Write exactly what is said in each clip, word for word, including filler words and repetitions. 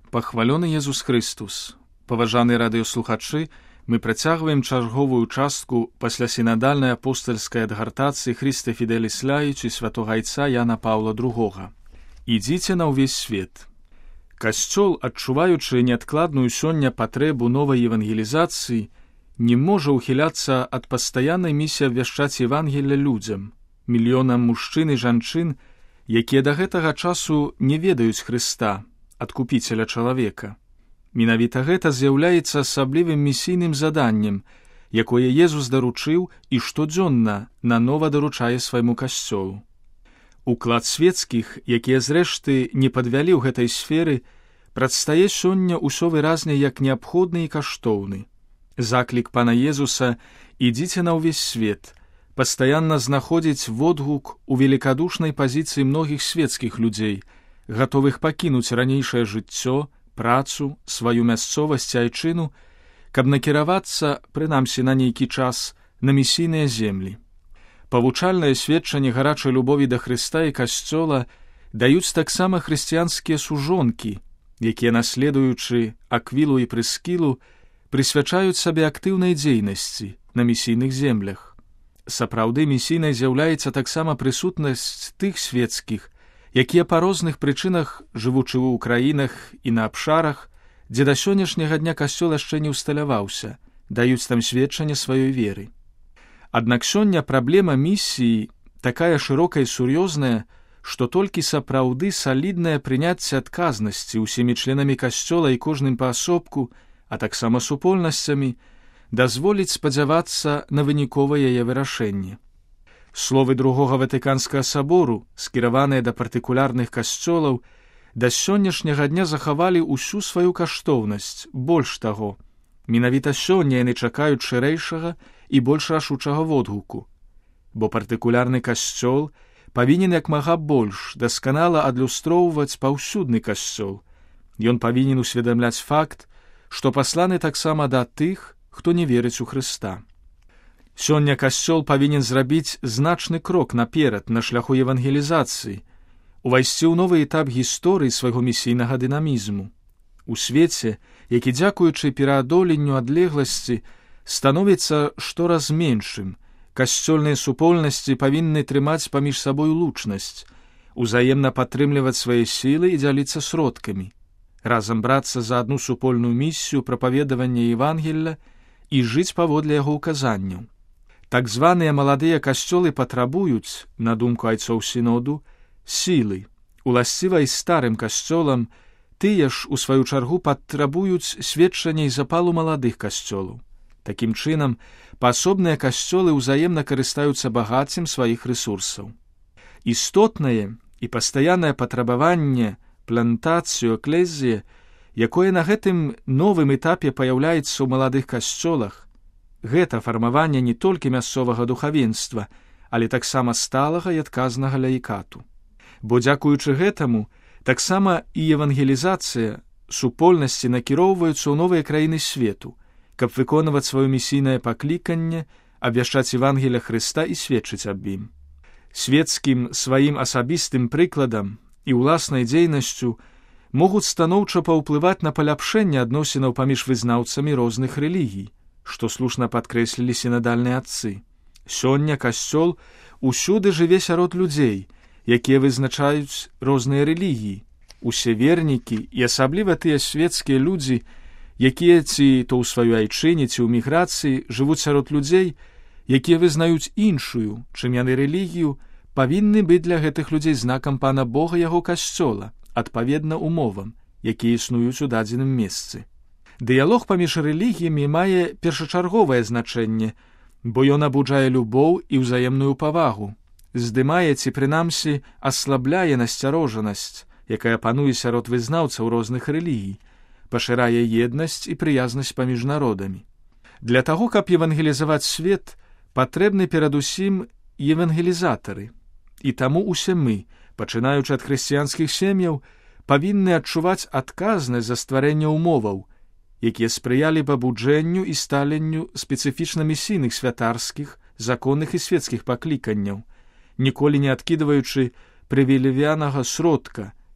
Пахвалёны Езус Христус. Паважаныя радыёслухачы, мы працягваем чарговую частку пасля сінадальнай апостальскай адгартацыі Хрысте Фіделіс Лаіч і святога айца Яна Паўла другога. Ідзіце на ўвесь свет. Касцёл, адчуваючы неадкладную сёння патрэбу новай евангелізацыі, не можа ўхіляцца ад пастаяннай місіі абвяшчаць Евангелля людзям, мільёнам мужчын і жанчын, якія да гэтага часу не ведаюць Хрыста, адкупіцеля чалавека. Менавіта гэта з'яўляецца асаблівым місійным заданнем, якое Езус даручыў і штодзённа нанова даручае свайму касцёлу. Уклад свецкіх, якія зрэшты не падвялі ў гэтай сферы, прадстае сёння ўсё выразней як неабходны і каштоўны. Заклік пана Езуса «Ідзіце на ўвесь свет» пастаянна знаходзіць водгук у велікадушнай пазіцыі многіх свецкіх людзей, гатовых пакінуць ранейшае жыццё, працу, сваю мясцовасць і айчыну, каб накіравацца, прынамсі на нейкі час, на місійныя землі. Павучальнае сведчанне гарачай любові да Хрыста і касцёла даюць таксама хрысціянскія сужонкі, якія, наследуючы Аквілу і Прыскілу, прысвячаюць сабе актыўнай дзейнасці на місійных землях. Сапраўды місійнай з'яўляецца таксама прысутнасць тых свецкіх, якія па розных прычынах, жывучы ў краінах і на абшарах, дзе да сённяшняга дня касцёл яшчэ не ўсталяваўся, даюць там сведчанне сваёй веры. Аднак сёння праблема місіі такая шырокая і сур'ёзная, што толькі сапраўды саліднае прыняцце адказнасці ўсімі членамі касцёла і кожным паасобку, а таксама супольнасцямі, дазволіць спадзявацца на выніковае яе вырашэнне. Словы другога Ватыканскага сабору, скіраваныя да партыкулярных касцёлаў, да сённяшняга дня захавалі ўсю сваю каштоўнасць, больш таго. Менавіта сёння яны чакаюць шырэйшага і больш рашучага водгуку. Бо партыкулярны касцёл павінен як мага больш дасканала адлюстроўваць паўсюдны касцёл. Ён павінен усведамляць факт, што пасланы таксама да тых, хто не верыць у Хрыста. Сёння касцёл павінен зрабіць значны крок наперад на шляху евангелізацыі, увайсці ў новы этап гісторыі свайго місійнага дынамізму. У свеце, які, дзякуючы пераадоленню адлегласці, становіцца штораз меншым, касцёльныя супольнасці павінны трымаць паміж сабой лучнасць, узаемна падтрымліваць свае сілы і дзяліцца сродкамі, разам брацца за адну супольную місію прапаведавання Евангелля і жыць паводле яго ўказанняў. Так званыя маладыя касцёлы патрабуюць, на думку айцоў сіноду, сілы. Уласцівай старым касцёлам тыя ж, у сваю чаргу, патрабуюць сведчання і запалу маладых касцёлаў. Такім чынам, паасобныя касцёлы ўзаемна карыстаюцца багаццем сваіх рэсурсаў. Істотнае і пастаяннае патрабаванне плантацыю эклезіі, якое на гэтым новым этапе паяўляецца ў маладых касцёлах, гэта фармаванне не толькі мясцовага духавенства, але таксама сталага і адказнага лаікату. Бо дзякуючы гэтаму, таксама і евангелізацыя супольнасці накіроўваюцца ў новыя краіны свету, каб выконваць сваё місійнае пакліканне, абвяшчаць Евангелля Хрыста і сведчыць аб ім. Свецкім сваім асабістым прыкладам і ўласнай дзейнасцю могуць станоўча паўплываць на паляпшэнне адносінаў паміж вызнаўцамі розных рэлігій, што слушна падкрэслілі сінадальныя адцы. Сёння касцёл усюды жыве сярод людзей, якія вызначаюць розныя рэлігіі, усе вернікі і асабліва тыя свецкія людзі, якія ці то ў сваёй айчыне, ці ў міграцыі жывуць сярод людзей, якія вызнаюць іншую, чым яны рэлігію, павінны быць для гэтых людзей знакам пана Бога яго касцёла, адпаведна умовам, якія існуюць у дадзеным месцы. Дыялог паміж рэлігіямі мае першачарговае значэнне, бо ён абуджае любоў і ўзаемную павагу, здымае ці, прынамсі, аслабляе насцярожанасць, якая пануе сярод вызнаўцаў розных рэлігій, пашырае еднасць і прыязнасць паміж народамі. Для таго, каб евангелізаваць свет, патрэбны перадусім евангелізатары. І таму усе мы, пачынаючы ад хрысціянскіх сем'яў, павінны адчуваць адказнасць за стварэнне ўмоваў, якія спрыялі пабуджэнню і сталенню спецыфічна місійных святарскіх, законных і свецкіх пакліканняў, ніколі не адкідваючы прывілевянага сродка,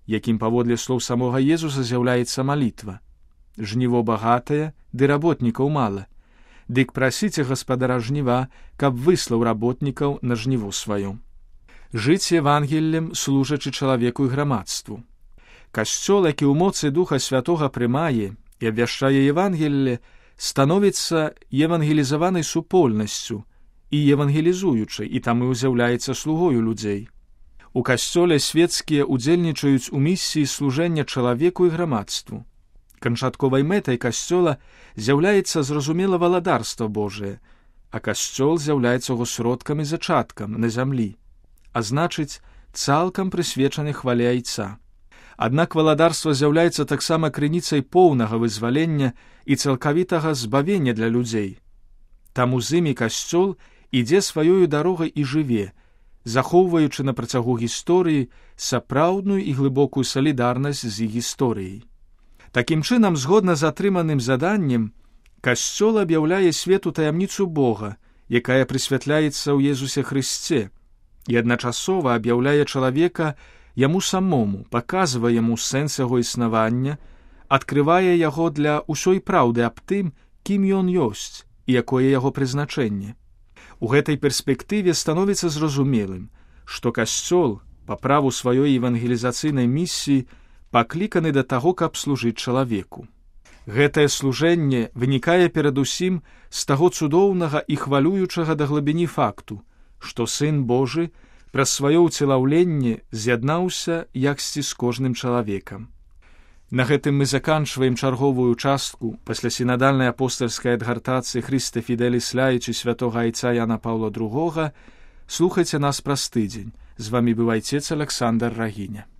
якім паводле слоў самога Езуса з'яўляецца малітва. Жніво багатае, ды работнікаў мала. Дык прасіце гаспадара жніва, каб выслаў работнікаў на жніво сваё. Жыць Евангеллем, служачы чалавеку і грамадству. Касцёл, які ў моцы Духа Святога прымае і абвяшчае Евангелле, становіцца евангелізаванай супольнасцю і евангелізуючай, і таму з'яўляецца слугою людзей. У касцёле свецкія удзельнічаюць у місіі служэння чалавеку і грамадству. Канчатковай мэтай касцёла з'яўляецца зразумела валадарства Божае, а касцёл з'яўляецца яго сродкам і зачаткам на зямлі, а значыць, цалкам прысвечаны хвале Айца. Аднак валадарства з'яўляецца таксама крыніцай поўнага вызвалення і цалкавітага збавення для людзей. Таму з імі касцёл ідзе сваёю дарогай і жыве, захоўваючы на працягу гісторыі сапраўдную і глыбокую салідарнасць з іх гісторыяй. Такім чынам, згодна з атрыманым заданнем, касцёл аб'яўляе свету таямніцу Бога, якая прысвятляецца ў Езусе Хрысце, і адначасова аб'яўляе чалавека яму самому, паказвае яму сэнс яго існавання, адкрывае яго для ўсёй праўды аб тым, кім ён ёсць і якое яго прызначэнне. У гэтай перспектыве становіцца зразумелым, што касцёл, па праву сваёй евангелізацыйнай місіі, пакліканы да таго, каб служыць чалавеку. Гэтае служэнне вынікае перадусім з таго цудоўнага і хвалюючага да глыбіні факту, што Сын Божы праз сваё ўцелаўленне з'яднаўся яксьці з кожным чалавекам. На гэтым мы заканчваем чарговую частку пасля сінадальнай апостальскай адгартацыі Христе Фіделіс Лаічы святога Айца Яна Паўла другога. Слухайце нас праз тыдзень. З вамі быў айцец Аляксандр Рагіня.